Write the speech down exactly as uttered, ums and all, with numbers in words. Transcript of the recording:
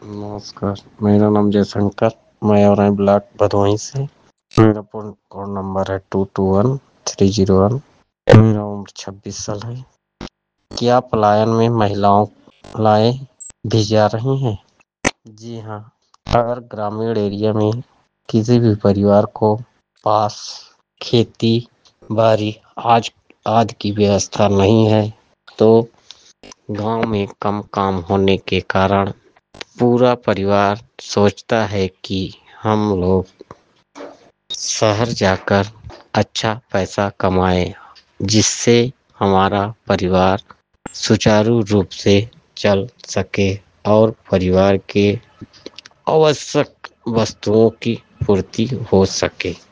नमस्कार, मेरा नाम जयशंकर, मैं आ रहा हूँ ब्लॉक भदोही से। मेरा फोन कोड नंबर है two two one three zero one. मेरा उम्र छब्बीस साल है। क्या पलायन में महिलाओं महिलाएं भी जा रही हैं? जी हाँ, अगर ग्रामीण एरिया में किसी भी परिवार को पास खेती बाड़ी आज आदि की व्यवस्था नहीं है तो गांव में कम काम होने के कारण पूरा परिवार सोचता है कि हम लोग शहर जाकर अच्छा पैसा कमाएं, जिससे हमारा परिवार सुचारू रूप से चल सके और परिवार के आवश्यक वस्तुओं की पूर्ति हो सके।